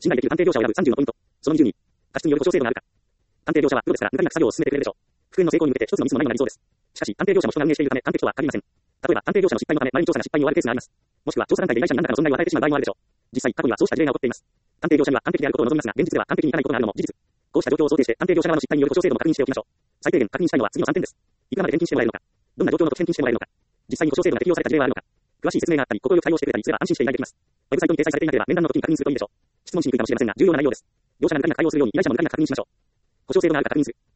信頼できる探偵業者を選ぶ30のポイント。その20に、過失による故障制度があるか。探偵業者はプロですから、無駄なく作業を進めてくれるでしょう。復元の成功に向けて一つのミスもないのが理想です。しかし、探偵業者も人が運営しているため、完璧とは限りません。例えば、探偵業者の失敗のため、前に調査が失敗に終わるケースがあります。もしくは、調査段階で依頼者に何らかの損害を与えてしまう場合もあるでしょう。実際、過去にはそうした事例が起こっています。探偵業者には完璧であることを望みますが、現実では完璧にいかないことがあるのも事実。こうした状況を想定して、探偵業者側の失敗による故障制度も確認しておきましょう。最低限確認したいのは次の3点です。いくらまで返金してもらえるのか。どんな状況の時返金してもらえるのか。実際に故障制度が適用された事例はあるのか。詳しい説明があったり、快く対応してくれたりすれば安心して依頼できます。ウェブサイトに掲載されていなければ面談の時に確認するといいでしょう。質問しにくいかもしれませんが、重要な内容です。業者が抜かりなく対応するように依頼者も抜かりなく確認しましょう。故障制度があるか確認する。